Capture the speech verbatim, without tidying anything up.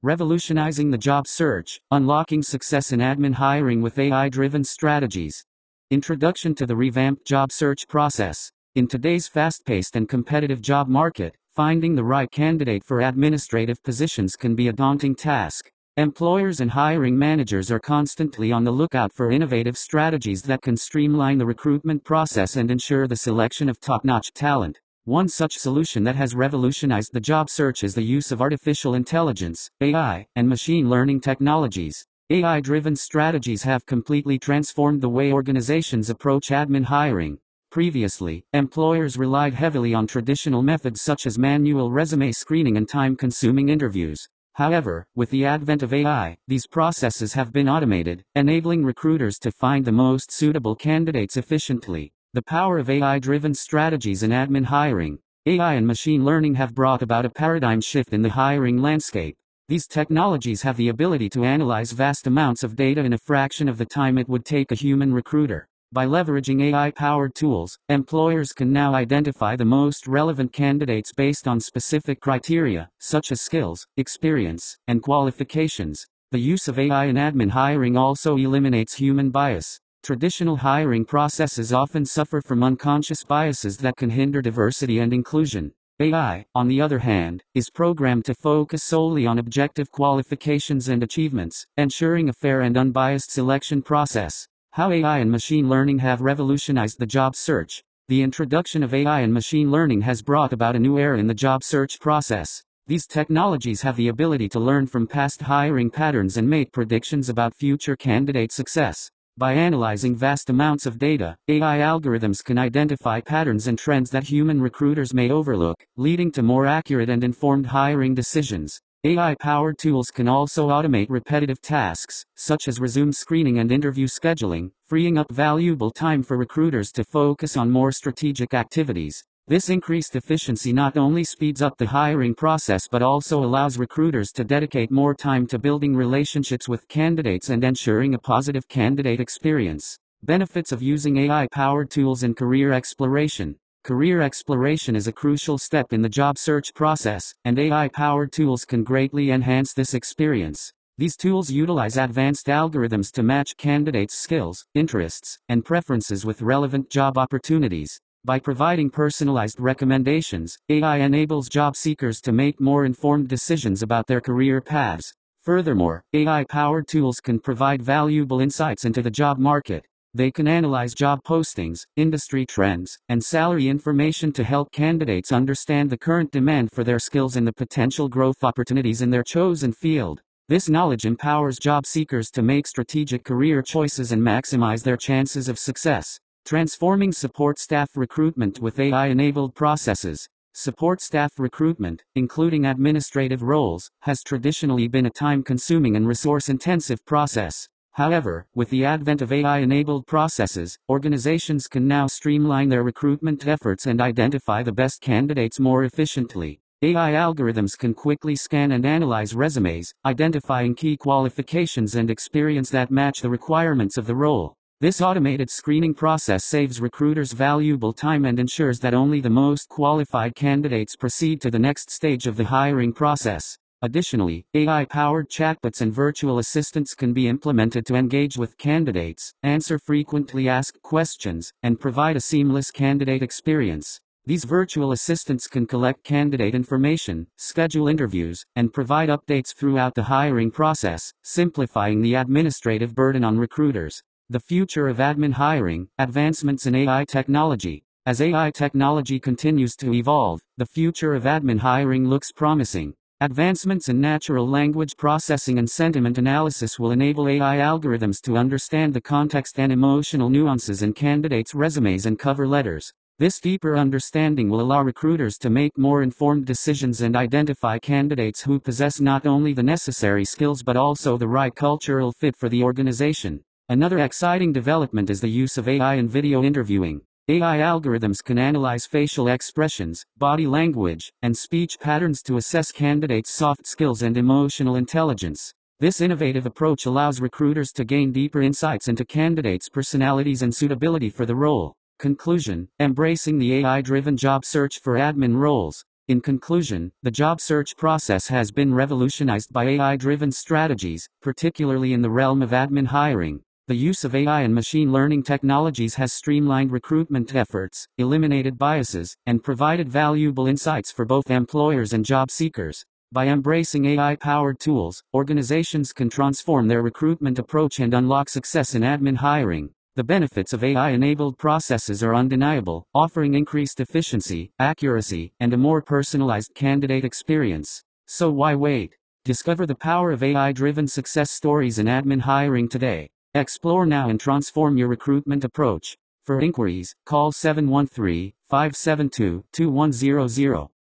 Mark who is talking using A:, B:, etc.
A: Revolutionizing the job search, unlocking success in admin hiring with A I-driven strategies. Introduction to the revamped job search process. In today's fast-paced and competitive job market, finding the right candidate for administrative positions can be a daunting task. Employers and hiring managers are constantly on the lookout for innovative strategies that can streamline the recruitment process and ensure the selection of top-notch talent. One such solution that has revolutionized the job search is the use of artificial intelligence, A I, and machine learning technologies. A I-driven strategies have completely transformed the way organizations approach admin hiring. Previously, employers relied heavily on traditional methods such as manual resume screening and time-consuming interviews. However, with the advent of A I, these processes have been automated, enabling recruiters to find the most suitable candidates efficiently. The power of A I-driven strategies in admin hiring. A I and machine learning have brought about a paradigm shift in the hiring landscape. These technologies have the ability to analyze vast amounts of data in a fraction of the time it would take a human recruiter. By leveraging A I-powered tools, employers can now identify the most relevant candidates based on specific criteria, such as skills, experience, and qualifications. The use of A I in admin hiring also eliminates human bias. Traditional hiring processes often suffer from unconscious biases that can hinder diversity and inclusion. A I, on the other hand, is programmed to focus solely on objective qualifications and achievements, ensuring a fair and unbiased selection process. How A I and machine learning have revolutionized the job search. The introduction of A I and machine learning has brought about a new era in the job search process. These technologies have the ability to learn from past hiring patterns and make predictions about future candidate success. By analyzing vast amounts of data, A I algorithms can identify patterns and trends that human recruiters may overlook, leading to more accurate and informed hiring decisions. A I-powered tools can also automate repetitive tasks, such as resume screening and interview scheduling, freeing up valuable time for recruiters to focus on more strategic activities. This increased efficiency not only speeds up the hiring process but also allows recruiters to dedicate more time to building relationships with candidates and ensuring a positive candidate experience. Benefits of using A I-powered tools in career exploration. Career exploration is a crucial step in the job search process, and A I-powered tools can greatly enhance this experience. These tools utilize advanced algorithms to match candidates' skills, interests, and preferences with relevant job opportunities. By providing personalized recommendations, A I enables job seekers to make more informed decisions about their career paths. Furthermore, A I-powered tools can provide valuable insights into the job market. They can analyze job postings, industry trends, and salary information to help candidates understand the current demand for their skills and the potential growth opportunities in their chosen field. This knowledge empowers job seekers to make strategic career choices and maximize their chances of success. Transforming support staff recruitment with A I-enabled processes. Support staff recruitment, including administrative roles, has traditionally been a time-consuming and resource-intensive process. However, with the advent of A I-enabled processes, organizations can now streamline their recruitment efforts and identify the best candidates more efficiently. A I algorithms can quickly scan and analyze resumes, identifying key qualifications and experience that match the requirements of the role. This automated screening process saves recruiters valuable time and ensures that only the most qualified candidates proceed to the next stage of the hiring process. Additionally, A I-powered chatbots and virtual assistants can be implemented to engage with candidates, answer frequently asked questions, and provide a seamless candidate experience. These virtual assistants can collect candidate information, schedule interviews, and provide updates throughout the hiring process, simplifying the administrative burden on recruiters. The future of admin hiring, advancements in A I technology. As A I technology continues to evolve, the future of admin hiring looks promising. Advancements in natural language processing and sentiment analysis will enable A I algorithms to understand the context and emotional nuances in candidates' resumes and cover letters. This deeper understanding will allow recruiters to make more informed decisions and identify candidates who possess not only the necessary skills but also the right cultural fit for the organization. Another exciting development is the use of A I in video interviewing. A I algorithms can analyze facial expressions, body language, and speech patterns to assess candidates' soft skills and emotional intelligence. This innovative approach allows recruiters to gain deeper insights into candidates' personalities and suitability for the role. Conclusion: embracing the A I-driven job search for admin roles. In conclusion, the job search process has been revolutionized by A I-driven strategies, particularly in the realm of admin hiring. The use of A I and machine learning technologies has streamlined recruitment efforts, eliminated biases, and provided valuable insights for both employers and job seekers. By embracing A I-powered tools, organizations can transform their recruitment approach and unlock success in admin hiring. The benefits of A I-enabled processes are undeniable, offering increased efficiency, accuracy, and a more personalized candidate experience. So why wait? Discover the power of A I-driven success stories in admin hiring today. Explore now and transform your recruitment approach. For inquiries, call seven one three, five seven two, two one zero zero.